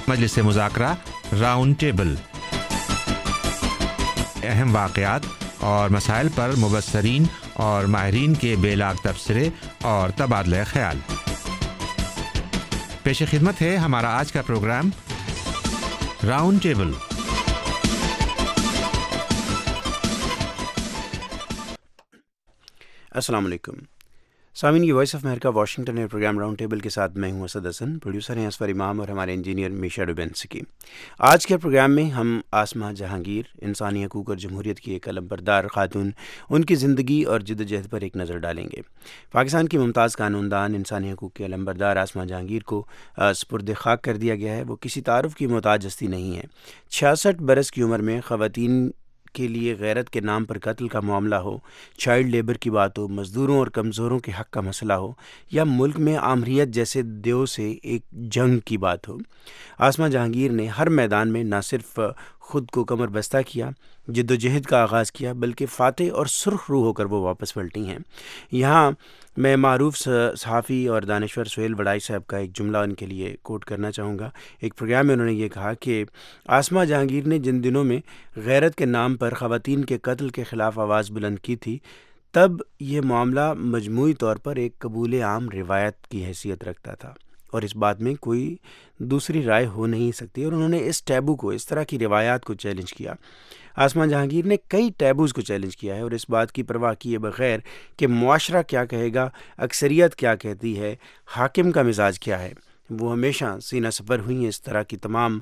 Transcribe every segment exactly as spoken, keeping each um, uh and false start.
مجلس مذاکرہ round table, اہم واقعات اور مسائل پر مبصرین اور ماہرین کے بے لاگ تبصرے اور تبادلہ خیال۔ پیش خدمت ہے ہمارا آج کا پروگرام راؤنڈ ٹیبل۔ السلام علیکم سامعین، یہ وائس آف امریکہ واشنگٹن میں پروگرام راؤنڈ ٹیبل کے ساتھ میں ہوں اسد حسن، پروڈیوسر ہیں اسفر امام اور ہمارے انجینئر میشا ڈوبینسکی۔ آج کے پروگرام میں ہم آسمہ جہانگیر، انسانی حقوق اور جمہوریت کی ایک علم بردار خاتون، ان کی زندگی اور جدوجہد پر ایک نظر ڈالیں گے۔ پاکستان کی ممتاز قانون دان، انسانی حقوق کے علم بردار آسمہ جہانگیر کو سپرد خاک کر دیا گیا ہے۔ وہ کسی تعارف کی محتاج ہستی نہیں ہے۔ چھیاسٹھ برس کی عمر میں خواتین کے لیے غیرت کے نام پر قتل کا معاملہ ہو، چائلڈ لیبر کی بات ہو، مزدوروں اور کمزوروں کے حق کا مسئلہ ہو، یا ملک میں آمریت جیسے دیو سے ایک جنگ کی بات ہو، آسمہ جہانگیر نے ہر میدان میں نہ صرف خود کو کمر بستہ کیا، جد و جہد کا آغاز کیا، بلکہ فاتح اور سرخ روح ہو کر وہ واپس پلٹی ہیں۔ یہاں میں معروف صحافی اور دانشور سہیل وڈائی صاحب کا ایک جملہ ان کے لیے کوٹ کرنا چاہوں گا۔ ایک پروگرام میں انہوں نے یہ کہا کہ آسمہ جہانگیر نے جن دنوں میں غیرت کے نام پر خواتین کے قتل کے خلاف آواز بلند کی تھی، تب یہ معاملہ مجموعی طور پر ایک قبول عام روایت کی حیثیت رکھتا تھا اور اس بات میں کوئی دوسری رائے ہو نہیں سکتی، اور انہوں نے اس ٹیبو کو، اس طرح کی روایات کو چیلنج کیا۔ آسمہ جہانگیر نے کئی ٹیبوز کو چیلنج کیا ہے اور اس بات کی پرواہ کیے بغیر کہ معاشرہ کیا کہے گا، اکثریت کیا کہتی ہے، حاکم کا مزاج کیا ہے، وہ ہمیشہ سینہ سپر ہوئی ہیں اس طرح کی تمام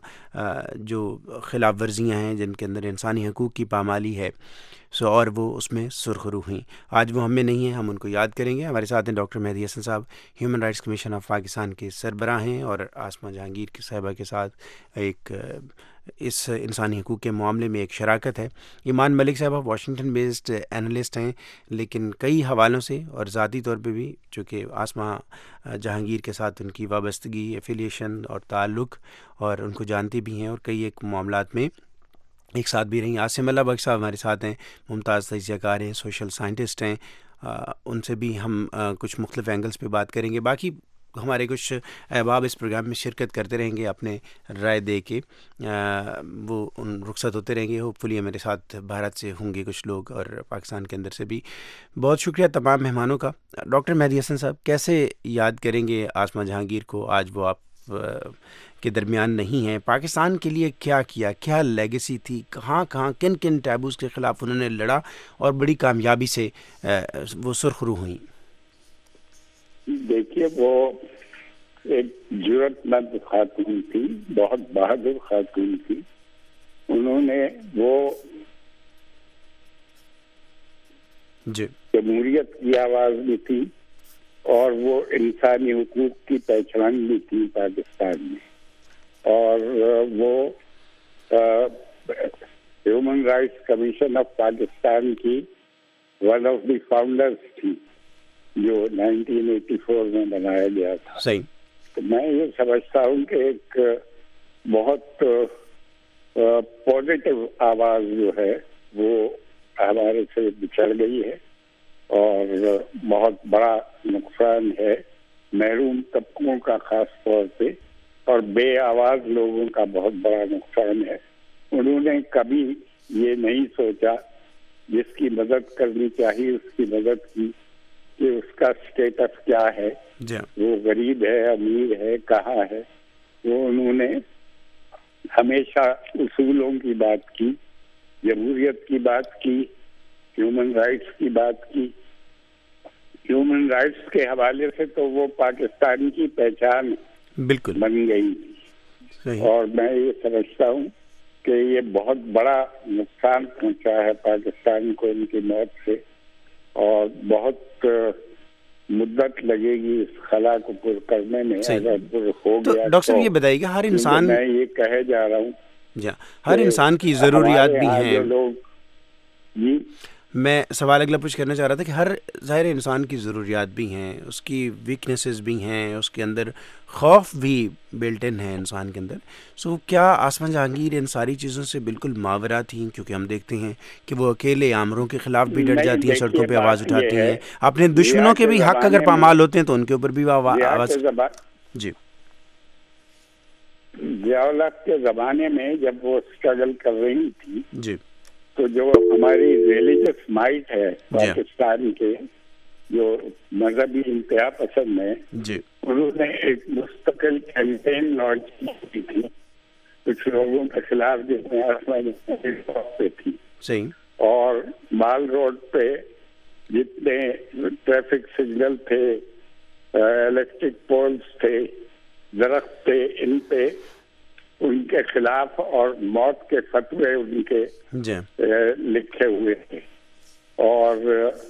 جو خلاف ورزیاں ہیں جن کے اندر انسانی حقوق کی پامالی ہے، سو اور وہ اس میں سرخ رو ہوئیں۔ آج وہ ہم میں نہیں ہیں، ہم ان کو یاد کریں گے۔ ہمارے ساتھ ہیں ڈاکٹر مہدی حسن صاحب، human rights commission of Pakistan کے سربراہ ہیں، اور آسمہ جہانگیر کی صاحبہ کے ساتھ ایک اس انسانی حقوق کے معاملے میں ایک شراکت ہے۔ ایمان ملک صاحبہ واشنگٹن بیسڈ اینالسٹ ہیں، لیکن کئی حوالوں سے اور ذاتی طور پہ بھی، چونکہ آسمہ جہانگیر کے ساتھ ان کی وابستگی، ایفیلیشن اور تعلق، اور ان کو جانتے بھی ہیں اور کئی ایک معاملات میں ایک ساتھ بھی رہیں۔ عاصم اللہ بخش صاحب ہمارے ساتھ ہیں، ممتاز تجزیہ کار ہیں، سوشل سائنٹسٹ ہیں، ان سے بھی ہم کچھ مختلف اینگلز پہ بات کریں گے۔ باقی ہمارے کچھ احباب اس پروگرام میں شرکت کرتے رہیں گے، اپنے رائے دے کے وہ ان رخصت ہوتے رہیں گے۔ ہوپ فلی میرے ساتھ بھارت سے ہوں گے کچھ لوگ اور پاکستان کے اندر سے بھی۔ بہت شکریہ تمام مہمانوں کا۔ ڈاکٹر مہدی حسن صاحب، کیسے یاد کریں گے آسمہ جہانگیر کو؟ آج وہ آپ کے درمیان نہیں ہیں، پاکستان کے لیے کیا کیا، کیا لیگیسی تھی، کہاں کہاں کن کن ٹیبوز کے خلاف انہوں نے لڑا اور بڑی کامیابی سے وہ سرخ رو ہوئیں؟ دیکھیے، وہ ایک جرأت مند خاتون تھی، بہت بہادر خاتون تھی۔ انہوں نے وہ جی جمہوریت کی آواز بھی تھی اور وہ انسانی حقوق کی پہچان بھی تھی پاکستان میں، اور وہ human rights commission of Pakistan کی ون آف دی فاؤنڈرز تھی، جو نائنٹین ایٹی فور میں بنایا گیا تھا۔ صحیح۔ تو میں یہ سمجھتا ہوں کہ ایک بہت پازیٹیو آواز جو ہے وہ ہمارے سے بچھڑ گئی ہے، اور بہت بڑا نقصان ہے محروم طبقوں کا خاص طور پہ، اور بے آواز لوگوں کا بہت بڑا نقصان ہے۔ انہوں نے کبھی یہ نہیں سوچا جس کی مدد کرنی چاہیے اس کی مدد کی، کہ اس کا سٹیٹس کیا ہے، وہ غریب ہے، امیر ہے، کہاں ہے۔ وہ انہوں نے ہمیشہ اصولوں کی بات کی، جمہوریت کی بات کی، ہیومن رائٹس کی بات کی۔ ہیومن رائٹس کے حوالے سے تو وہ پاکستان کی پہچان بالکل بن گئی تھی، اور میں یہ سمجھتا ہوں کہ یہ بہت بڑا نقصان پہنچا ہے پاکستان کو ان کی موت سے، اور بہت مدت لگے گی اس خلا کو پر کرنے میں۔ اگر پر ہو گیا ڈاکٹر صاحب یہ بتائیے کہ ہر انسان، میں یہ کہے جا رہا ہوں جی ہر انسان کی ضروریات بھی ہیں۔ لوگ جی میں سوال اگلا پوچھ کرنا چاہ رہا تھا کہ ہر ظاہر انسان کی ضروریات بھی ہیں، اس کی ویکنیسز بھی ہیں، اس کے اندر خوف بھی بلٹ ان ہے انسان کے اندر۔ سو کیا آسمہ جہانگیر ان ساری چیزوں سے بالکل ماورا تھیں؟ کیونکہ ہم دیکھتے ہیں کہ وہ اکیلے آمروں کے خلاف بھی ڈٹ جاتی ہیں، سڑکوں پہ آواز اٹھاتی ہیں، اپنے دشمنوں کے بھی حق اگر پامال ہوتے ہیں تو ان کے اوپر بھی آواز۔ جی ضیاء کے زمانے میں جب وہ اسٹرگل کر رہی تھی جی تو جو ہماری ریلیجس مائٹ ہے پاکستان کے جو مذہبی انتہا پسند ہیں جی انہوں نے ایک مستقل کیمپین لانچ کی تھی کچھ لوگوں کے خلاف جس میں آسمانی پہ تھی صحیح. اور مال روڈ پہ جتنے ٹریفک سگنل تھے الیکٹرک پولز تھے درخت تھے ان پہ ان کے خلاف اور موت کے فتوے ان کے لکھے ہوئے تھے اور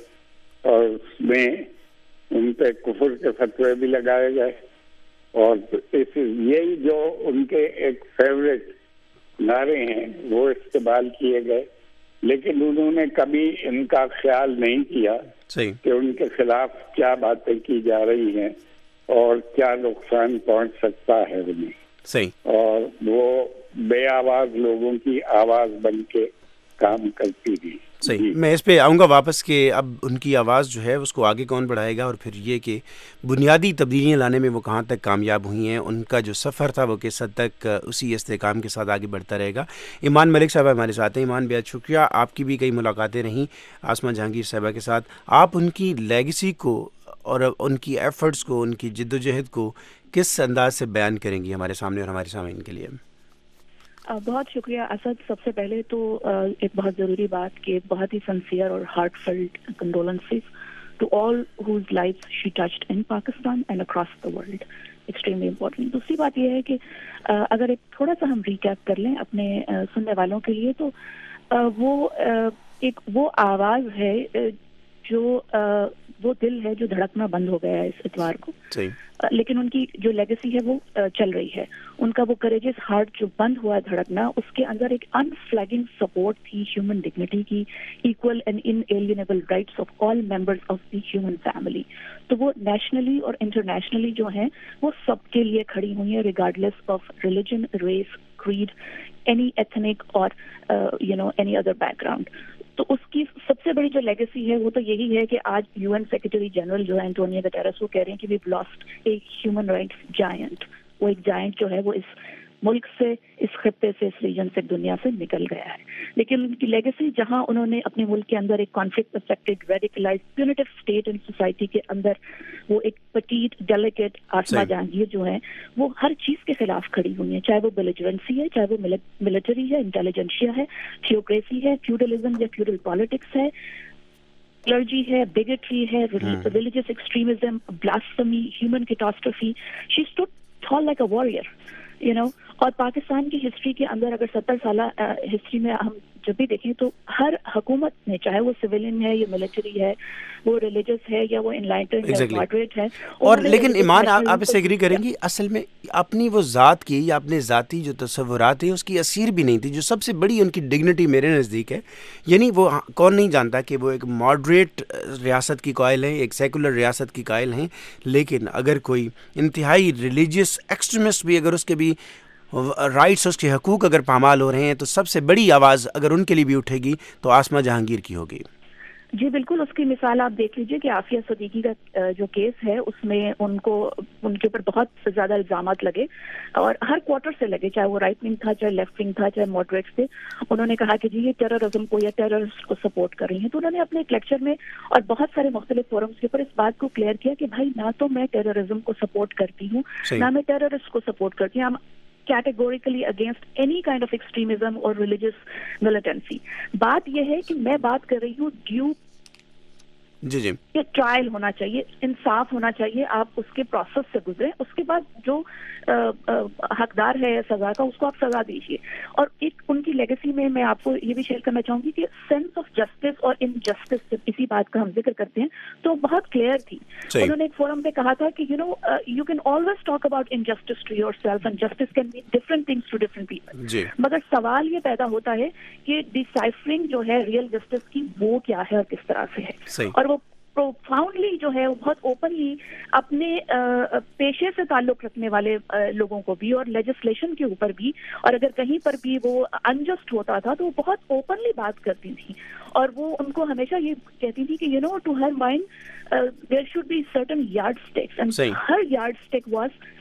اس میں ان پہ کفر کے فتوے بھی لگائے گئے اور اس یہی جو ان کے ایک فیوریٹ نعرے ہیں وہ استعمال کیے گئے لیکن انہوں نے کبھی ان کا خیال نہیں کیا کہ ان کے خلاف کیا باتیں کی جا رہی ہیں اور کیا نقصان پہنچ سکتا ہے انہیں صحیح اور وہ بے آواز لوگوں کی آواز بن کے کام کرتی تھی. صحیح. میں اس پہ آؤں گا واپس کہ اب ان کی آواز جو ہے اس کو آگے کون بڑھائے گا اور پھر یہ کہ بنیادی تبدیلیاں لانے میں وہ کہاں تک کامیاب ہوئی ہیں, ان کا جو سفر تھا وہ کس حد تک اسی استحکام کے ساتھ آگے بڑھتا رہے گا. ایمان ملک صاحبہ ہمارے ساتھ ہیں. ایمان بہت شکریہ, آپ کی بھی کئی ملاقاتیں رہیں آسمہ جہانگیر صاحبہ کے ساتھ. آپ ان کی لیگیسی کو اور ان کی ایفرٹس کو, ان کی جد و جہد کو کس انداز سے بیان کریں گی ہمارے سامنے اور ہمارے سامعین کے لیے؟ بہت شکریہ اسد. سب سے پہلے تو ایک بہت ضروری بات کہ بہت ہی سنسیئر اور heartfelt condolences to all whose life she touched in Pakistan and across the world, extremely important. دوسری بات یہ ہے کہ اگر ایک تھوڑا سا ہم ریکیپ کر لیں اپنے سننے والوں کے لیے تو وہ ایک وہ آواز ہے جو وہ دل ہے جو دھڑکنا بند ہو گیا ہے اس اتوار کو, لیکن ان کی جو لیگیسی ہے وہ چل رہی ہے. ان کا وہ کریجس ہارٹ جو بند ہوا ہے دھڑکنا, اس کے اندر ایک انفلیگنگ سپورٹ تھی ہیومن ڈگنیٹی کی, equal and inalienable rights of all members of the human family. تو وہ نیشنلی اور انٹرنیشنلی جو ہیں وہ سب کے لیے کھڑی ہوئی ہیں regardless of religion, race, creed, any ethnic اور you know any other background. تو اس کی سب سے بڑی جو لیگیسی ہے وہ تو یہی ہے کہ آج یو این سیکرٹری جنرل جو ہے انٹونیو گٹیرس وہ کہہ رہے ہیں کہ we've lost a human rights giant. وہ ایک جائنٹ جو ہے وہ اس ملک سے, اس خطے سے, اس ریجن سے, دنیا سے نکل گیا ہے. لیکن ان کی لیگیسی جہاں انہوں نے اپنے ملک کے اندر ایک conflict affected radicalised punitive state in society کے اندر وہ ایک پٹیٹ ڈیلیکیٹ آسمہ جہانگیر جو ہیں وہ ہر چیز کے خلاف کھڑی ہوئی ہیں, چاہے وہ بیلیجرنسی ہے, چاہے وہ ملٹری ہے, انٹیلیجنشیا ہے, تھیوکریسی ہے, فیوڈلزم یا فیوڈل پالیٹکس ہے, کلرجی ہے, بگٹری ہے, religious extremism, blasphemy, human catastrophe. She stood tall like a warrior you know. اور پاکستان کی ہسٹری کے اندر اگر ستر سالہ ہسٹری میں ہم جب بھی دیکھیں تو ہر حکومت نے, چاہے وہ سویلین ہے یا ملٹری ہے, وہ ریلیجس ہے یا وہ انلائٹنڈ ہے, ماڈریٹ ہے, اور لیکن ایمان آپ اس سے ایگری کریں گی اصل میں اپنی وہ ذات کی یا اپنے ذاتی جو تصورات ہیں اس کی اسیر بھی نہیں تھی, جو سب سے بڑی ان کی ڈگنیٹی میرے نزدیک ہے. یعنی وہ کون نہیں جانتا کہ وہ ایک ماڈریٹ ریاست کی قائل ہیں, ایک سیکولر ریاست کی قائل ہیں, لیکن اگر کوئی انتہائی ریلیجیس ایکسٹریمسٹ بھی اگر اس کے بھی رائٹس, اس کے حقوق اگر پامال ہو رہے ہیں تو سب سے بڑی آواز اگر ان کے لیے بھی اٹھے گی تو آسمہ جہانگیر کی ہوگی. جی بالکل. اس کی مثال آپ دیکھ لیجئے کہ عافیہ صدیقی کا جو کیس ہے اس میں ان کو ان کے اوپر بہت زیادہ الزامات لگے اور ہر کوارٹر سے لگے, چاہے وہ رائٹ ونگ تھا, چاہے لیفٹ ونگ تھا, چاہے ماڈریٹس تھے. انہوں نے کہا کہ جی یہ ٹیررزم کو یا ٹیررسٹ کو سپورٹ کر رہی ہیں. تو انہوں نے اپنے ایک لیکچر میں اور بہت سارے مختلف فورمز کے اوپر اس بات کو کلیئر کیا کہ بھائی نہ تو میں ٹیررزم کو سپورٹ کرتی ہوں, نہ میں ٹیررسٹ کو سپورٹ کرتی ہوں. categorically against any kind of extremism or religious militancy. بات یہ ہے کہ میں بات کر رہی ہوں ڈیو جی جی یہ ٹرائل ہونا چاہیے, انصاف ہونا چاہیے, آپ اس کے پروسیس سے گزریں, اس کے بعد جو حقدار ہے سزا کا اس کو آپ سزا دیجیے. اور ایک ان کی لیگیسی میں میں آپ کو یہ بھی شیئر کرنا چاہوں گی کہ سینس آف جسٹس اور انجسٹس جب اسی بات کا ہم ذکر کرتے ہیں تو بہت کلیئر تھی. انہوں نے ایک فورم پہ کہا تھا کہ you know you can always talk about injustice to yourself and justice can mean different things to different people, مگر سوال یہ پیدا ہوتا ہے کہ ڈیسائفرنگ جو ہے ریئل جسٹس کی وہ کیا ہے اور کس طرح سے ہے. اور وہ پروفاؤنڈلی جو ہے وہ بہت اوپنلی اپنے پیشے سے تعلق رکھنے والے لوگوں کو بھی اور لیجسلیشن کے اوپر بھی, اور اگر کہیں پر بھی وہ انجسٹ ہوتا تھا تو وہ بہت اوپنلی بات کرتی تھی. اور وہ ان کو ہمیشہ یہ کہتی تھی کہ you know to her mind there should be certain yardsticks, and her yardstick was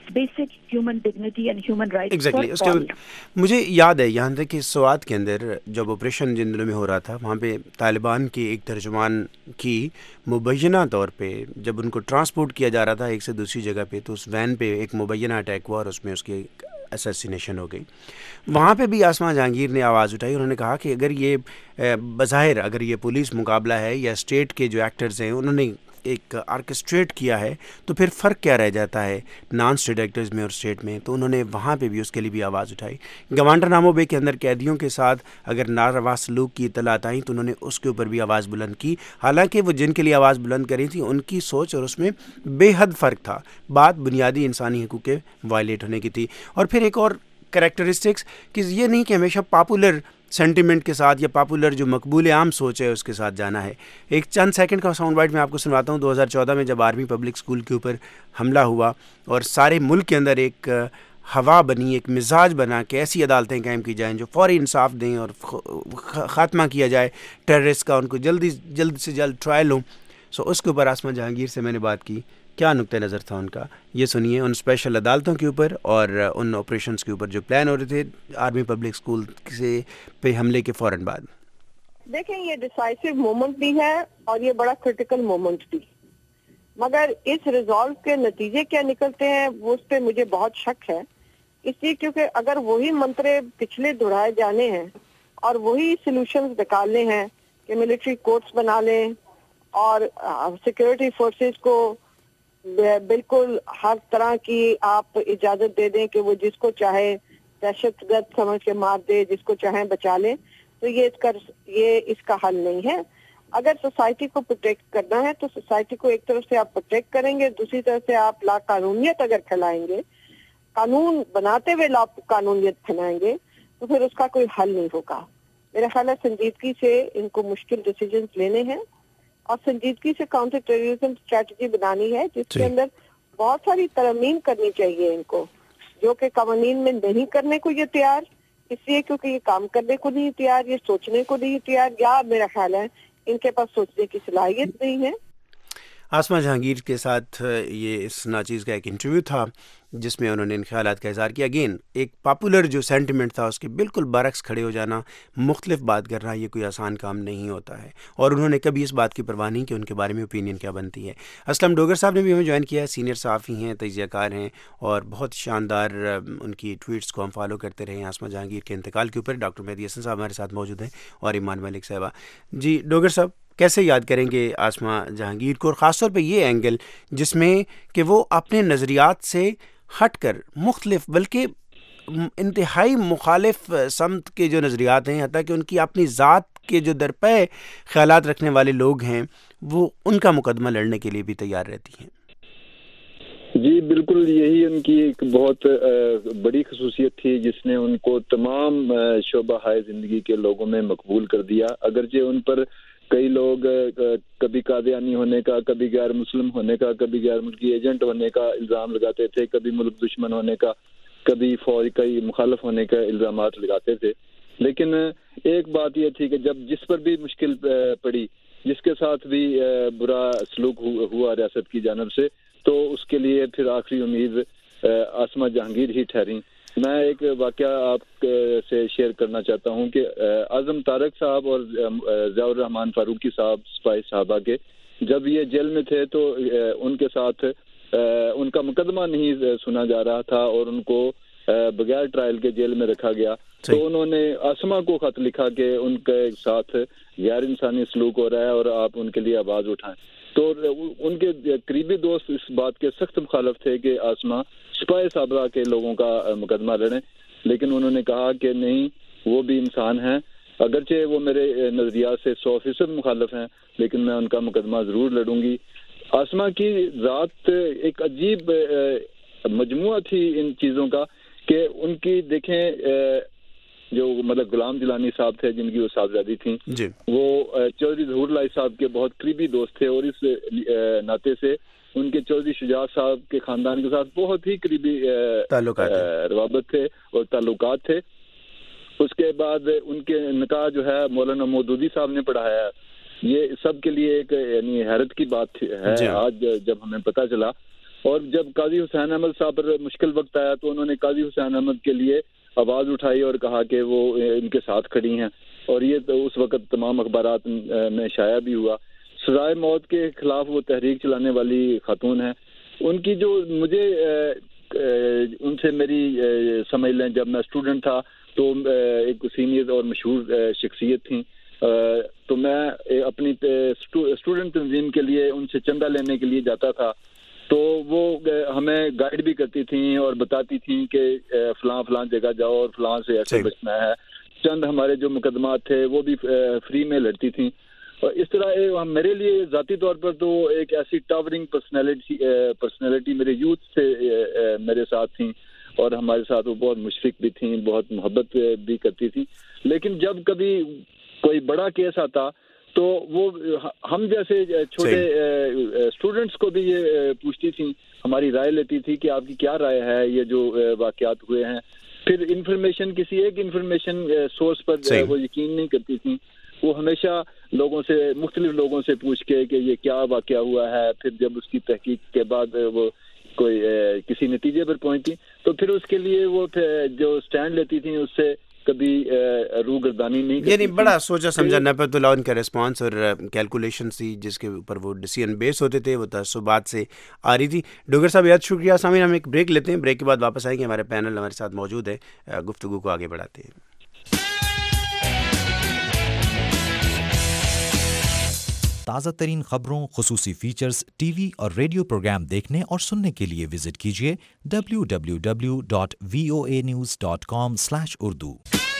basic human dignity and human rights exactly. for اس کے all. مجھے یاد ہے یہاں تک کہ سوات کے اندر جب آپریشن جن دنوں میں ہو رہا تھا وہاں پہ طالبان کے ایک ترجمان کی مبینہ طور پہ جب ان کو ٹرانسپورٹ کیا جا رہا تھا ایک سے دوسری جگہ پہ تو اس وین پہ ایک مبینہ اٹیک ہوا اور اس میں اس کی اسیسینیشن ہو گئی. وہاں پہ بھی آسمہ جہانگیر نے آواز اٹھائی. انہوں نے کہا کہ اگر یہ بظاہر اگر یہ پولیس مقابلہ ہے یا اسٹیٹ کے جو ایکٹرز ہیں انہوں نے ایک آرکسٹریٹ کیا ہے تو پھر فرق کیا رہ جاتا ہے نان اسٹیٹ ایکٹرز میں اور اسٹیٹ میں. تو انہوں نے وہاں پہ بھی اس کے لیے بھی آواز اٹھائی. گوانٹا نامو بے کے اندر قیدیوں کے ساتھ اگر ناروا سلوک کی اطلاعات آئیں تو انہوں نے اس کے اوپر بھی آواز بلند کی. حالانکہ وہ جن کے لیے آواز بلند کری تھی ان کی سوچ اور اس میں بے حد فرق تھا. بات بنیادی انسانی حقوق کے وائلیٹ ہونے کی تھی. اور پھر ایک اور کریکٹرسٹکس کہ یہ نہیں کہ ہمیشہ پاپولر سینٹیمنٹ کے ساتھ یا پاپولر جو مقبول عام سوچ ہے اس کے ساتھ جانا ہے. ایک چند سیکنڈ کا ساؤنڈ بائٹ میں آپ کو سنواتا ہوں. دو ہزار چودہ میں جب آرمی پبلک اسکول کے اوپر حملہ ہوا اور سارے ملک کے اندر ایک ہوا بنی, ایک مزاج بنا کہ ایسی عدالتیں قائم کی جائیں جو فوری انصاف دیں اور خاتمہ کیا جائے ٹیررسٹ کا, ان کو جلدی جلد سے جلد ٹرائل ہوں. سو اس کے اوپر آسمہ جہانگیر سے میں نے بات کی. کیا نقطہ نظر تھا ان کا یہ سنیے ان اسپیشل عدالتوں کے اوپر اور ان آپریشنز کے اوپر جو پلان ہو رہے تھے آرمی پبلک اسکول سے پہ حملے کے فوراً بعد. دیکھیں یہ ڈیسائسو مومنٹ بھی ہے اور یہ بڑا کرٹیکل مومنٹ بھی, مگر اس ریزالو کے نتیجے کیا نکلتے ہیں وہ اس پہ مجھے بہت شک ہے. اس لیے کیونکہ اگر وہی منترے پچھلے دہرائے جانے ہیں اور وہی سولوشنز نکالنے ہیں کہ ملٹری کورٹس بنا لیں اور سیکورٹی فورسز کو بالکل ہر طرح کی آپ اجازت دے دیں کہ وہ جس کو چاہے دہشت گرد سمجھ کے مار دے, جس کو چاہیں بچا لیں, تو یہ اس کا یہ اس کا حل نہیں ہے. اگر سوسائٹی کو پروٹیکٹ کرنا ہے تو سوسائٹی کو ایک طرف سے آپ پروٹیکٹ کریں گے, دوسری طرف سے آپ لا قانونیت اگر پھیلائیں گے, قانون بناتے ہوئے لا قانونیت پھیلائیں گے تو پھر اس کا کوئی حل نہیں ہوگا. میرا خیال ہے سنجیدگی سے ان کو مشکل ڈیسیجنز لینے ہیں اور سنجیدگی سے کاؤنٹر ٹیررزم اسٹریٹجی بنانی ہے جس کے اندر بہت ساری ترمیم کرنی چاہیے ان کو, جو کہ قوانین میں نہیں کرنے کو یہ تیار, اس لیے کیونکہ یہ کام کرنے کو نہیں تیار, یہ سوچنے کو نہیں تیار, یا میرا خیال ہے ان کے پاس سوچنے کی صلاحیت نہیں ہے. آسمہ جہانگیر کے ساتھ یہ اس ناچیز کا ایک انٹرویو تھا جس میں انہوں نے ان خیالات کا اظہار کیا. اگین ایک پاپولر جو سینٹیمنٹ تھا اس کے بالکل برعکس کھڑے ہو جانا, مختلف بات کرنا, یہ کوئی آسان کام نہیں ہوتا ہے. اور انہوں نے کبھی اس بات کی پرواہ نہیں کہ ان کے بارے میں اوپینین کیا بنتی ہے. اسلم ڈوگر صاحب نے بھی ہمیں جوائن کیا ہے, سینئر صحافی ہیں, تجزیہ کار ہیں اور بہت شاندار ان کی ٹویٹس کو ہم فالو کرتے رہے ہیں آسمہ جہانگیر کے انتقال کے اوپر. ڈاکٹر مہدی حسن صاحب ہمارے ساتھ موجود ہیں اور ایمان ملک صاحبہ. جی ڈوگر صاحب, کیسے یاد کریں گے آسمہ جہانگیر کو, اور خاص طور پہ یہ اینگل جس میں کہ وہ اپنے نظریات سے ہٹ کر مختلف بلکہ انتہائی مخالف سمت کے جو نظریات ہیں, حتیٰ کہ ان کی اپنی ذات کے جو درپے خیالات رکھنے والے لوگ ہیں وہ ان کا مقدمہ لڑنے کے لیے بھی تیار رہتی ہیں. جی بالکل, یہی ان کی ایک بہت بڑی خصوصیت تھی جس نے ان کو تمام شعبہ ہائے زندگی کے لوگوں میں مقبول کر دیا. اگرچہ ان پر کئی لوگ کبھی قادیانی ہونے کا, کبھی غیر مسلم ہونے کا, کبھی غیر ملکی ایجنٹ ہونے کا الزام لگاتے تھے, کبھی ملک دشمن ہونے کا, کبھی فوج کا مخالف ہونے کا الزامات لگاتے تھے. لیکن ایک بات یہ تھی کہ جب جس پر بھی مشکل پڑی, جس کے ساتھ بھی برا سلوک ہوا ریاست کی جانب سے, تو اس کے لیے پھر آخری امید آسمہ جہانگیر ہی ٹھہری. میں ایک واقعہ آپ سے شیئر کرنا چاہتا ہوں کہ اعظم طارق صاحب اور ضیاء الرحمان فاروقی صاحب سپاہی صحابہ کے جب یہ جیل میں تھے تو ان کے ساتھ ان کا مقدمہ نہیں سنا جا رہا تھا اور ان کو بغیر ٹرائل کے جیل میں رکھا گیا. تو انہوں نے آسمہ کو خط لکھا کہ ان کے ساتھ غیر انسانی سلوک ہو رہا ہے اور آپ ان کے لیے آواز اٹھائیں. تو ان کے قریبی دوست اس بات کے سخت مخالف تھے کہ آسمہ سپاہی صحابہ کے لوگوں کا مقدمہ لڑیں, لیکن انہوں نے کہا کہ نہیں, وہ بھی انسان ہیں, اگرچہ وہ میرے نظریات سے سو فیصد مخالف ہیں لیکن میں ان کا مقدمہ ضرور لڑوں گی. آسمہ کی ذات ایک عجیب مجموعہ تھی ان چیزوں کا کہ ان کی دیکھیں جو مطلب غلام جیلانی صاحب تھے جن کی وہ صاحبزادی تھیں جی. وہ چودھری ظہور اللہ صاحب کے بہت قریبی دوست تھے اور اس ناطے سے ان کے چودھری شجاعت صاحب کے خاندان کے ساتھ بہت ہی قریبی روابط تھے اور تعلقات تھے. اس کے بعد ان کے نکاح جو ہے مولانا مودودی صاحب نے پڑھایا. یہ سب کے لیے ایک یعنی حیرت کی بات ہے جی. آج جب ہمیں پتہ چلا اور جب قاضی حسین احمد صاحب پر مشکل وقت آیا تو انہوں نے قاضی حسین احمد کے لیے آواز اٹھائی اور کہا کہ وہ ان کے ساتھ کھڑی ہیں، اور یہ تو اس وقت تمام اخبارات میں شائع بھی ہوا۔ سزائے موت کے خلاف وہ تحریک چلانے والی خاتون ہیں۔ ان کی جو مجھے ان سے میری سمجھ لیں جب میں اسٹوڈنٹ تھا تو ایک سینئر اور مشہور شخصیت تھیں، تو میں اپنی اسٹوڈنٹ تنظیم کے لیے ان سے چندہ لینے کے لیے جاتا تھا، تو وہ ہمیں گائیڈ بھی کرتی تھیں اور بتاتی تھیں کہ فلاں فلاں جگہ جاؤ اور فلاں سے ایسے بچنا ہے۔ چند ہمارے جو مقدمات تھے وہ بھی فری میں لڑتی تھیں، اور اس طرح میرے لیے ذاتی طور پر تو ایک ایسی ٹاورنگ پرسنالٹی پرسنالٹی میرے یوتھ سے میرے ساتھ تھیں، اور ہمارے ساتھ وہ بہت مشفق بھی تھیں، بہت محبت بھی کرتی تھیں۔ لیکن جب کبھی کوئی بڑا کیس آتا تو وہ ہم جیسے چھوٹے اسٹوڈنٹس کو بھی یہ پوچھتی تھیں، ہماری رائے لیتی تھی کہ آپ کی کیا رائے ہے یہ جو واقعات ہوئے ہیں۔ پھر انفارمیشن کسی ایک انفارمیشن سورس پر وہ یقین نہیں کرتی تھیں، وہ ہمیشہ لوگوں سے مختلف لوگوں سے پوچھ کے کہ یہ کیا واقعہ ہوا ہے، پھر جب اس کی تحقیق کے بعد وہ کوئی کسی نتیجے پر پہنچتی تو پھر اس کے لیے وہ جو سٹینڈ لیتی تھیں اس سے کبھی روگردانی نہیں کرتی، یعنی بڑا سوچا سمجھا نپت اللہ ان کا ریسپانس اور کیلکولیشن تھی جس کے اوپر وہ ڈیسیژن بیس ہوتے تھے، وہ تعصبات سے آ رہی تھی۔ ڈوگر صاحب بہت شکریہ۔ سامعین ہم ایک بریک لیتے ہیں، بریک کے بعد واپس آئیں گے، ہمارے پینل ہمارے ساتھ موجود ہے، گفتگو کو آگے بڑھاتے ہیں۔ تازہ ترین خبروں، خصوصی فیچرز، ٹی وی اور ریڈیو پروگرام دیکھنے اور سننے کے لیے وزٹ کیجیے W W W dot V O A news dot com slash Urdu.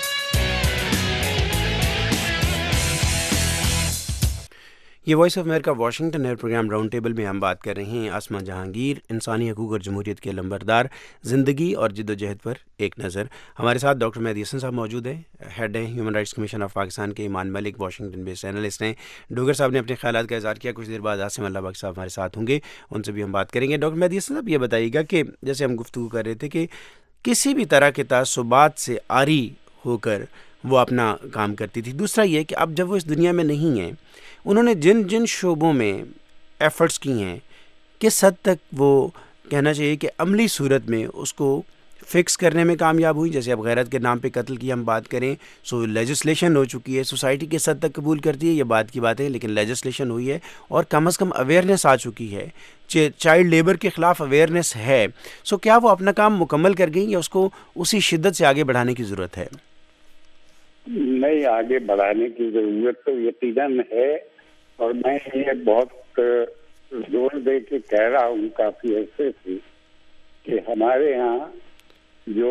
یہ وائس آف امریکہ واشنگٹن ہے، پروگرام راؤنڈ ٹیبل میں ہم بات کر رہے ہیں آسمہ جہانگیر، انسانی حقوق اور جمہوریت کے لمبردار، زندگی اور جد و جہد پر ایک نظر۔ ہمارے ساتھ ڈاکٹر مہدی حسن صاحب موجود ہیں، ہیڈ ہیں human rights commission of Pakistan کے، ایمان ملک واشنگٹن بیسڈ اینالسٹ ہیں۔ ڈوگر صاحب نے اپنے خیالات کا اظہار کیا، کچھ دیر بعد عاصم اللہ بخش صاحب ہمارے ساتھ ہوں گے، ان سے بھی ہم بات کریں گے۔ ڈاکٹر مہدی حسن صاحب یہ بتائیے گا کہ جیسے ہم گفتگو کر رہے تھے کہ کسی بھی طرح کے تعصبات سے عاری ہو کر وہ اپنا کام کرتی تھی، دوسرا یہ کہ اب جب وہ اس دنیا میں نہیں ہیں، انہوں نے جن جن شعبوں میں ایفرٹس کی ہیں کس حد تک وہ کہنا چاہیے کہ عملی صورت میں اس کو فکس کرنے میں کامیاب ہوئی؟ جیسے اب غیرت کے نام پہ قتل کی ہم بات کریں، سو لیجسلیشن ہو چکی ہے، سوسائٹی کس حد تک قبول کرتی ہے یہ بات کی بات ہے، لیکن لیجسلیشن ہوئی ہے اور کم از کم اویئرنیس آ چکی ہے، چائلڈ لیبر کے خلاف اویئرنیس ہے، سو کیا وہ اپنا کام مکمل کر گئی یا اس کو اسی شدت سے آگے بڑھانے کی ضرورت ہے؟ نہیں، آگے بڑھانے کی ضرورت تو یقیناً ہے، اور میں یہ بہت زور دے کے کہہ رہا ہوں کافی عرصے سے کہ ہمارے ہاں جو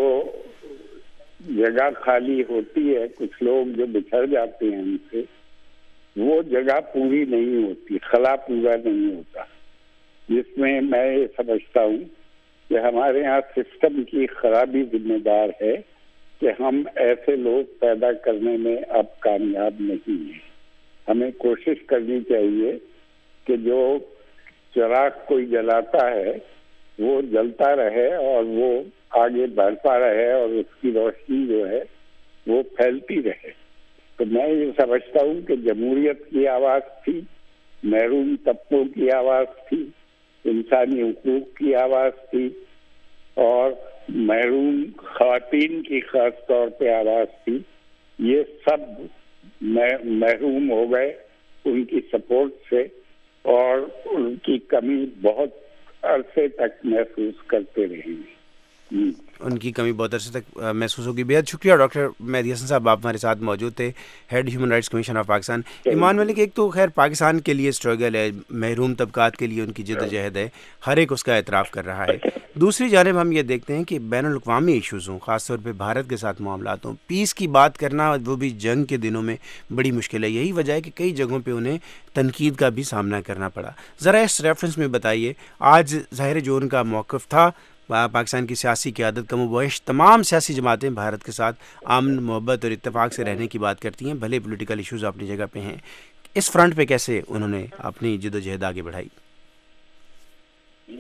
جگہ خالی ہوتی ہے، کچھ لوگ جو بچھڑ جاتے ہیں ان سے، وہ جگہ پوری نہیں ہوتی، خلا پورا نہیں ہوتا، جس میں میں یہ سمجھتا ہوں کہ ہمارے ہاں سسٹم کی خرابی ذمہ دار ہے کہ ہم ایسے لوگ پیدا کرنے میں اب کامیاب نہیں ہیں۔ ہمیں کوشش کرنی چاہیے کہ جو چراغ کوئی جلاتا ہے وہ جلتا رہے اور وہ آگے بڑھتا رہے اور اس کی روشنی جو ہے وہ پھیلتی رہے۔ تو میں یہ سمجھتا ہوں کہ جمہوریت کی آواز تھی، محروم طبقوں کی آواز تھی، انسانی حقوق کی آواز تھی، اور محروم خواتین کی خاص طور پہ آواز تھی، یہ سب محروم ہو گئے ان کی سپورٹ سے، اور ان کی کمی بہت عرصے تک محسوس کرتے رہیں گے۔ ان کی کمی بہت عرصے تک محسوس ہوگی۔ بہت شکریہ ڈاکٹر مہدی حسن صاحب، آپ ہمارے ساتھ موجود تھے، head human rights commission of Pakistan. Iman Malik, ایک تو خیر پاکستان کے لیے اسٹرگل ہے، محروم طبقات کے لیے ان کی جدوجہد ہے، ہر ایک اس کا اعتراف کر رہا ہے، دوسری جانب ہم یہ دیکھتے ہیں کہ بین الاقوامی ایشوز ہوں، خاص طور پہ بھارت کے ساتھ معاملات ہوں، پیس کی بات کرنا وہ بھی جنگ کے دنوں میں بڑی مشکل ہے، یہی وجہ ہے کہ کئی جگہوں پہ انہیں تنقید کا بھی سامنا کرنا پڑا۔ ذرا اس ریفرنس میں بتائیے، آج ظاہر جو ان کا موقف تھا، پاکستان کی سیاسی قیادت کم و بیش تمام سیاسی جماعتیں بھارت کے ساتھ امن، محبت اور اتفاق سے رہنے کی بات کرتی ہیں، بھلے پولیٹیکل ایشوز اپنی جگہ پہ ہیں، اس فرنٹ پہ کیسے انہوں نے اپنی جد و جہد آگے بڑھائی؟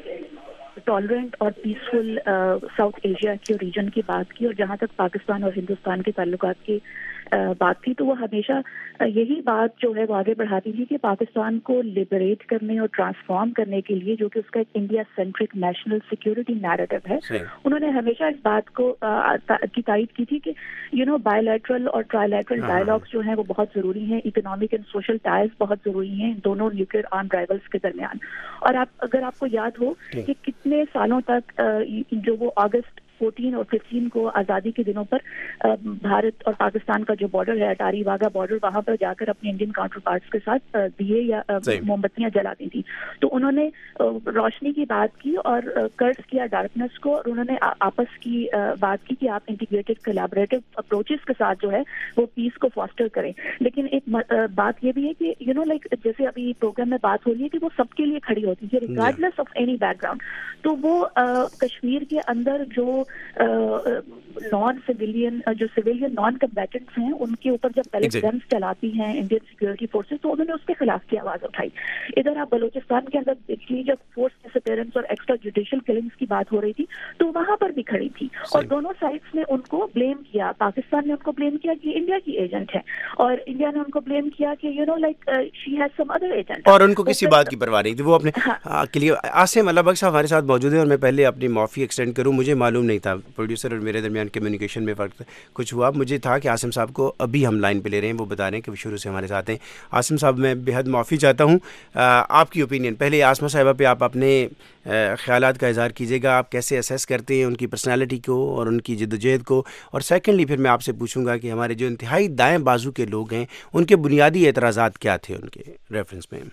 टॉलरेंट और पीसफुल साउथ एशिया के रीजन की बात की, और जहाँ तक पाकिस्तान और हिंदुस्तान के ताल्लुकात की बात थी, तो वो हमेशा यही बात जो है वो आगे बढ़ाती थी कि पाकिस्तान को लिबरेट करने और ट्रांसफॉर्म करने के लिए, जो कि उसका एक India centric national security narrative है, उन्होंने हमेशा इस बात को की तायीद की थी कि यू नो बायलैटरल और ट्राइलैटरल डायलॉग्स जो हैं वो बहुत ज़रूरी हैं, इकोनॉमिक एंड सोशल टाइज बहुत ज़रूरी हैं दोनों न्यूक्लियर आर्म राइवल्स के दरमियान। और आप अगर आपको याद हो कि कितने सालों तक जो वो अगस्त चौदह और पंद्रह को आज़ादी के दिनों पर भारत और पाकिस्तान का जो बॉर्डर है, अटारी वाघा बॉर्डर, वहां पर जाकर अपने इंडियन काउंटर पार्ट्स के साथ दिए या मोमबत्तियां जलाती थी। तो उन्होंने रोशनी की बात की और कर्ज किया डार्कनेस को, और उन्होंने आपस की बात की कि आप इंटीग्रेटेड कोलैबोरेटिव अप्रोचेस के साथ जो है वो पीस को फॉस्टर करें। लेकिन एक बात ये भी है कि यू नो लाइक जैसे अभी प्रोग्राम में बात हो रही है कि वो सबके लिए खड़ी होती है रिगार्डलेस ऑफ एनी बैकग्राउंड। तो वो कश्मीर के अंदर जो नॉन सिविलियन जो सिविलियन नॉन कम्बैटेंट्स हैं उनके ऊपर जब पहले गन्स चलाती हैं इंडियन सिक्योरिटी फोर्सेस, तो उन्होंने उसके खिलाफ की आवाज उठाई। इधर आप बलूचिस्तान के अंदर देखिए जब फोर्स डिसअपीयरेंस और एक्स्ट्रा जुडिशियल किलिंग्स की बात हो रही थी तो वहां पर भी खड़ी थी, और दोनों साइड्स ने उनको ब्लेम किया। पाकिस्तान ने उनको ब्लेम किया कि इंडिया की एजेंट है, और इंडिया ने उनको ब्लेम किया कि you know like she has some other agent, और उनको किसी बात की परवाह नहीं थी, वो अपने के लिए। आसिम अल्लाह बख्श हमारे साथ मौजूद है, और मैं पहले अपनी माफ़ी एक्सटेंड करूँ, मुझे मालूम नहीं था, प्रोड्यूसर और मेरे दरमियान कम्युनिकेशन में फ़र्क कुछ हुआ। मुझे था कि आसिम साहब को अभी हम लाइन पे ले रहे हैं, वो बता रहे हैं कि वो शुरू से हमारे साथ हैं। आसिम साहब मैं बेहद माफ़ी चाहता हूँ, आपकी ओपिनियन पहले आसमा साहिबा पे आप अपने ख़यालात का इज़हार कीजिएगा, आप कैसे असेस करते हैं उनकी पर्सनालिटी को और उनकी जद्दोजहद को, और सेकेंडली फिर मैं आपसे पूछूंगा कि हमारे जो इंतहाई दाएँ बाजू के लोग हैं उनके बुनियादी एतराज़ात क्या थे उनके रेफरेंस में।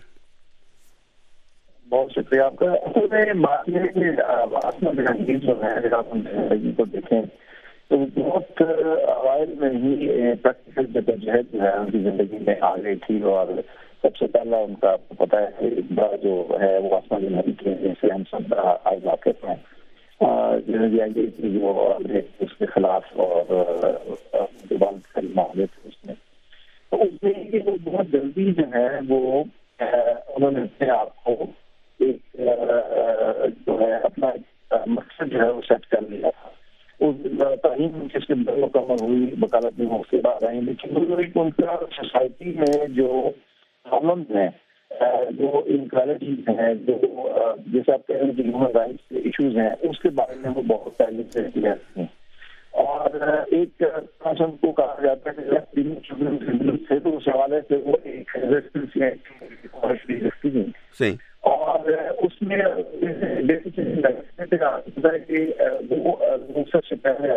बहुत शुक्रिया आपका। असल में बात यह है कि आसमा जहांगीर जो है, अगर आप उनकी ज़िंदगी को देखें तो बहुत अवाइल में ही प्रैक्टिकल जद्दोजहद जो है उनकी ज़िंदगी में आ गई थी। और सबसे पहला उनका आपको पता है कि बड़ा जो है वो आसमा जहांगीर के जिनसे हम सब आज वाकिफ हैं, जहांगीर की जो उसके खिलाफ और मामले थे उसमें, तो उसमें वो बहुत जल्दी जो है वो उन्होंने अपने आप को एक जो है अपना मकसद जो है वो सेट कर लिया था। उस तालीम जिसके मुकम्मल हुई, वकालत में उसके बाद आई, लेकिन उनका सोसाइटी में जो प्रॉब्लम है, जो इनक्वालिटीज हैं, जो जैसे आप कह रहे हैं कि ह्यूमन राइट्स के इशूज हैं, उसके बारे में वो बहुत पहले से क्लियर थी। और एक को कहा जाता है कि थे तो उस हवाले से वो एक सही, और उसमें सबसे पहले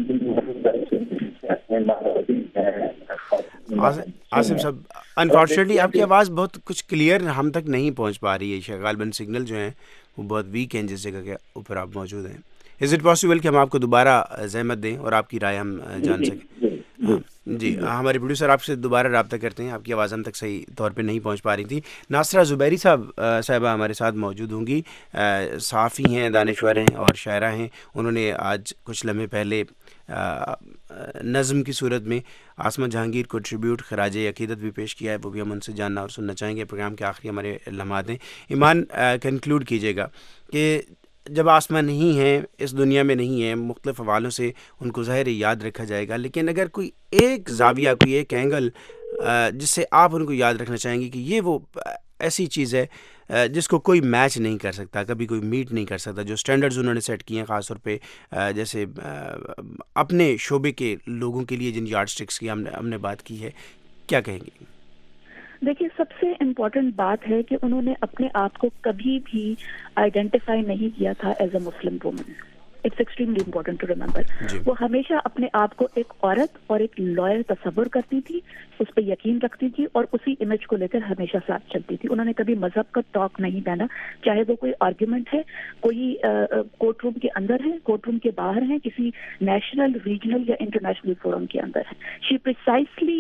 आसिम साहब अनफॉर्चुनेटली आपकी आवाज़ बहुत कुछ क्लियर हम तक नहीं पहुंच पा रही है, शगालबन सिग्नल जो हैं वो बहुत वीक हैं जिस जगह के ऊपर आप मौजूद हैं। इज़ इट पॉसिबल कि हम आपको दोबारा ज़हमत दें और आपकी राय हम जान सकें? हाँ जी, हमारे प्रोड्यूसर आपसे दोबारा रब्ता करते हैं, आपकी आवाज़ हम तक सही तौर पे नहीं पहुंच पा रही थी। नासरा ज़ुबैरी साहब साहिबा हमारे साथ मौजूद होंगी, सहाफ़ी हैं, दानिश्वर हैं और शायरा हैं। उन्होंने आज कुछ लम्हे पहले नज़म की सूरत में आसमा जहांगीर को ट्रिब्यूट खराज अक़ीदत भी पेश किया है, वो भी हम उनसे जानना और सुनना चाहेंगे। प्रोग्राम के आखिरी हमारे लम्हात हैं। ईमान कंक्लूड कीजिएगा कि जब आसमा नहीं है, इस दुनिया में नहीं है, मुख्तलिफ हवालों से उनको ज़ाहिर याद रखा जाएगा, लेकिन अगर कोई एक जाविया, कोई एक एंगल जिससे आप उनको याद रखना चाहेंगे कि ये वो ऐसी चीज़ है जिसको कोई मैच नहीं कर सकता, कभी कोई मीट नहीं कर सकता, जो स्टैंडर्ड्स उन्होंने सेट किए हैं ख़ास तौर पे जैसे अपने शोबे के लोगों के लिए जिन यार्ड स्टिक्स की हमने हमने बात की है, क्या कहेंगे? देखिए, सबसे इम्पोर्टेंट बात है कि उन्होंने अपने आप को कभी भी आइडेंटिफाई नहीं किया था as a Muslim woman. It's extremely important to remember. वो हमेशा अपने आप को एक औरत और एक लॉयर तस्वर करती थी, उस पर यकीन रखती थी और उसी इमेज को लेकर हमेशा साथ चलती थी। उन्होंने कभी मजहब का टॉक नहीं पहना, चाहे वो कोई आर्ग्यूमेंट है, कोई कोर्ट रूम के अंदर है, कोर्ट रूम के बाहर है, किसी नेशनल, रीजनल या इंटरनेशनल फोरम के अंदर है। She precisely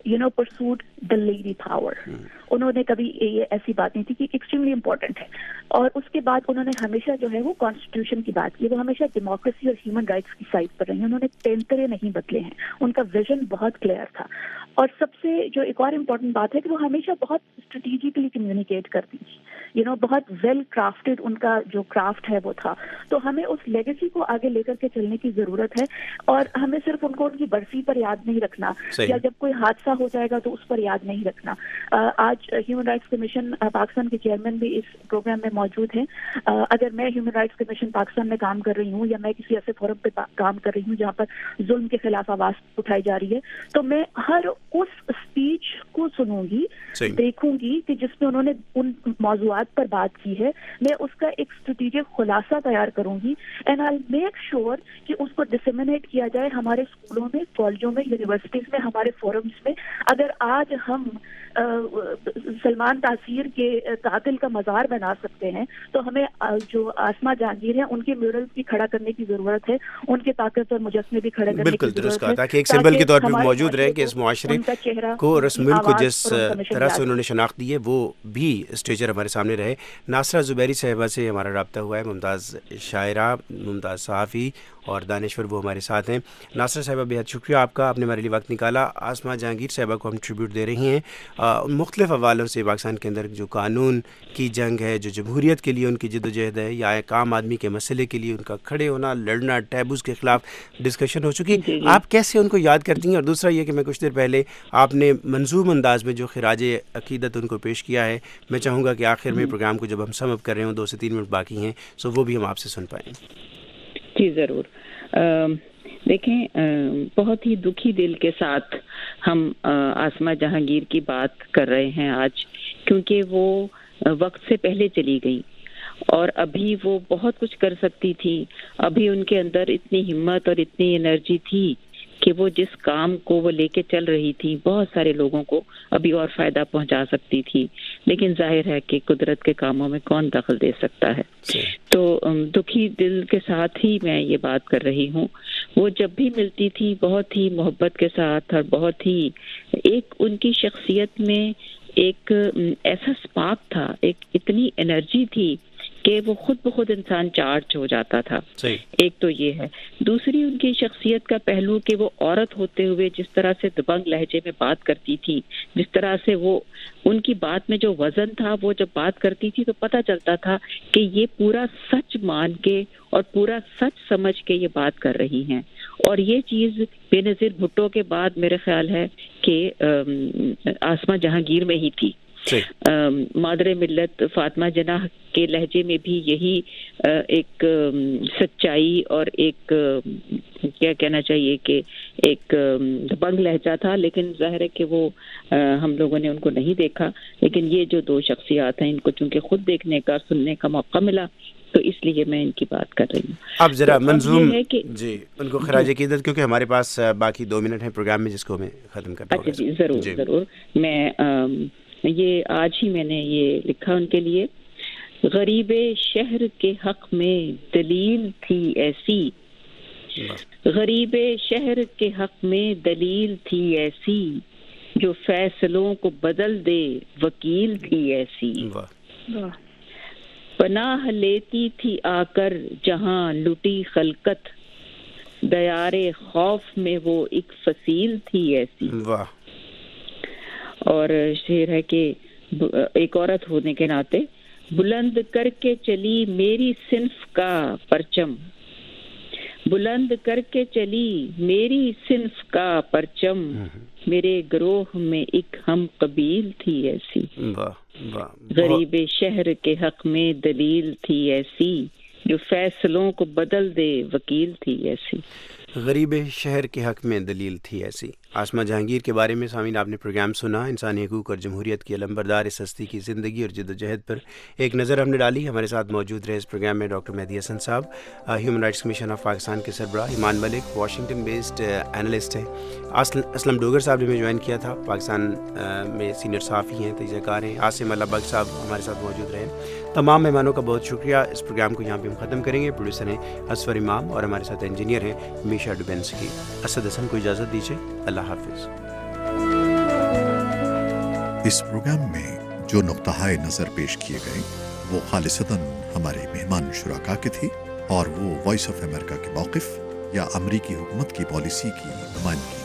you know pursued the lady power. उन्होंने कभी ये ऐसी बात नहीं थी कि एक्सट्रीमली इम्पोर्टेंट है. और उसके बाद उन्होंने हमेशा जो है वो कॉन्स्टिट्यूशन की बात की. वो हमेशा डेमोक्रेसी और ह्यूमन राइट्स की साइड पर रही हैं. उन्होंने तेंतरे नहीं बदले हैं. उनका विजन बहुत क्लियर था. और सबसे जो एक और इम्पोर्टेंट बात है कि वो हमेशा बहुत स्ट्रेटेजिकली कम्युनिकेट करती थी. यू नो बहुत वेल क्राफ्टेड उनका जो क्राफ्ट है वो था. तो हमें उस लेगेसी को आगे लेकर के चलने की जरूरत है. और हमें सिर्फ उनको उनकी बरसी पर याद नहीं रखना, या जब कोई हादसा हो जाएगा तो उस पर याद नहीं रखना. आज ह्यूमन राइट्स कमीशन पाकिस्तान के चेयरमैन भी इस प्रोग्राम में मौजूद हैं. अगर मैं ह्यूमन राइट्स कमीशन पाकिस्तान में काम कर रही हूँ या मैं किसी ऐसे फोरम पे काम कर रही हूँ जहाँ पर जुल्म के खिलाफ आवाज उठाई जा रही है, तो मैं हर उस स्पीच को सुनूंगी, देखूंगी कि जिसमें उन्होंने उन मौजूआत पर बात की है. मैं उसका एक स्ट्रेटेजिक खुलासा तैयार करूंगी एंड आई मेक श्योर कि उसको डिसेमिनेट किया जाए हमारे स्कूलों में, कॉलेजों में, यूनिवर्सिटीज में, हमारे फोरम्स में. अगर आज हम सलमान तासीर के कातिल का मज़ार बना सकते हैं तो हमें जो आसमा जहांगीर हैं उनके म्यूरल्स भी खड़ा करने की जरूरत है. उनके ताकत और मुजस्मे भी खड़े करने की जरूरत है, ताकि एक सिंबल के तौर पर मौजूद रहे कि इस मुआशरे को और इस मुल्क को जिस तरह से उन्होंने शनाख्त दी है वो भी स्टेजर हमारे सामने रहे. नासरा जुबैरी साहिबा से हमारा रब्ता हुआ है. मुमताज़ शायरा, मुमताज़ सहाफ़ी और दानिश्वर वो हमारे साथ हैं. नासरा साहिबा बेहद शुक्रिया आपका, आपने हमारे लिए वक्त निकाला. आसमा जहांगीर साहिबा को हम ट्रिब्यूट दे रही हैं. मुख्तलिफ हवालों से पाकिस्तान के अंदर जो कानून की जंग है, जो जमहूरियत के लिए उनकी जद्दोजहद है, या एक आम आदमी के मसले के लिए उनका खड़े होना, लड़ना, टैबूज़ के खिलाफ डिस्कशन हो चुकी. आप कैसे उनको याद करती हैं? और दूसरा ये कि मैं कुछ देर पहले आपने मंजूम अंदाज में जो खिराज अकीदत उनको पेश किया है, मैं चाहूँगा कि आखिर में प्रोग्राम को जब हम सम अप कर रहे हों, दो से तीन मिनट बाकी हैं, सो वो भी हम आपसे सुन पाएँ. जी ज़रूर. देखें, बहुत ही दुखी दिल के साथ हम आसमा जहांगीर की बात कर रहे हैं आज, क्योंकि वो वक्त से पहले चली गई और अभी वो बहुत कुछ कर सकती थी. अभी उनके अंदर इतनी हिम्मत और इतनी एनर्जी थी कि वो जिस काम को वो लेके चल रही थी बहुत सारे लोगों को अभी और फ़ायदा पहुंचा सकती थी. लेकिन जाहिर है कि कुदरत के कामों में कौन दखल दे सकता है. तो दुखी दिल के साथ ही मैं ये बात कर रही हूँ. वो जब भी मिलती थी बहुत ही मोहब्बत के साथ और बहुत ही, एक उनकी शख्सियत में एक ऐसा स्पार्क था, एक इतनी एनर्जी थी कि वो खुद ब खुद इंसान चार्ज हो जाता था. एक तो ये है. दूसरी उनकी शख्सियत का पहलू कि वो औरत होते हुए जिस तरह से दबंग लहजे में बात करती थी, जिस तरह से वो, उनकी बात में जो वजन था, वो जब बात करती थी तो पता चलता था कि ये पूरा सच मान के और पूरा सच समझ के ये बात कर रही हैं. और ये चीज़ बेनज़ीर भुट्टो के बाद मेरे ख्याल है कि आसमा जहांगीर में ही थी. मादरे मिल्लत फातिमा जनाह के लहजे में भी यही एक सच्चाई और एक क्या कहना चाहिए कि एक दबंग लहजा था. लेकिन जाहिर है कि वो हम लोगों ने उनको नहीं देखा. लेकिन ये जो दो शख्सियात हैं, इनको चूंकि खुद देखने का, सुनने का मौका मिला, तो इसलिए मैं इनकी बात कर रही हूँ. अब जरा तो मंजूम जी उनको खराज अकीदत, क्योंकि हमारे पास बाकी दो मिनट है प्रोग्राम में जिसको हमें ख़त्म करना होगा. अच्छा जी, ज़रूर ज़रूर. मैं ये आज ही मैंने ये लिखा उनके लिए. गरीबे शहर के हक में दलील थी ऐसी, गरीबे शहर के हक में दलील थी ऐसी, जो फैसलों को बदल दे वकील थी ऐसी. पनाह लेती थी आकर जहां लुटी खलकत, दयारे खौफ में वो एक फसील थी ऐसी. वाह. और शेर है कि एक औरत होने के नाते, बुलंद करके चली मेरी सिन्फ का परचम, बुलंद करके चली मेरी सिन्फ का परचम, मेरे ग्रोह में एक हम कबील थी ऐसी. गरीबे शहर के हक में दलील थी ऐसी, जो फैसलों को बदल दे वकील थी ऐसी. गरीब शहर के हक़ में दलील थी ऐसी. आसमा जहांगीर के बारे में सामीन आपने प्रोग्राम सुना. इंसानी हकूक़ और जमहूरियत की अलमबरदार इस हस्ती की ज़िंदगी और जद्दोजहद पर एक नज़र हमने डाली. हमारे साथ मौजूद रहे इस प्रोग्राम में डॉक्टर मेहदी हसन साहब, human rights commission of Pakistan के सरबराह. Iman Malik Washington based analyst हैं. असलम डोगर साहब ने हमें ज्वाइन किया था, पाकिस्तान में सीनियर सहाफ़ी हैं, तजज़ियाकार हैं. आसिम अल्लाह बख्श साहब हमारे साथ मौजूद रहे. तमाम मेहमानों का बहुत शुक्रिया. इस प्रोग्राम को यहाँ पर हम ख़त्म करेंगे. प्रोड्यूसर हैं असफर इमाम और हमारे साथ इंजीनियर हैं मीशा डुबेंस की. असद हसन को इजाज़त दीजिए. अल्लाह हाफ़िज़. اس پروگرام میں جو نقطہ نظر پیش کیے گئے وہ خالصتاً ہمارے مہمان شرکا کے تھے اور وہ وائس آف امریکہ کے موقف یا امریکی حکومت کی پالیسی کی نمائندگی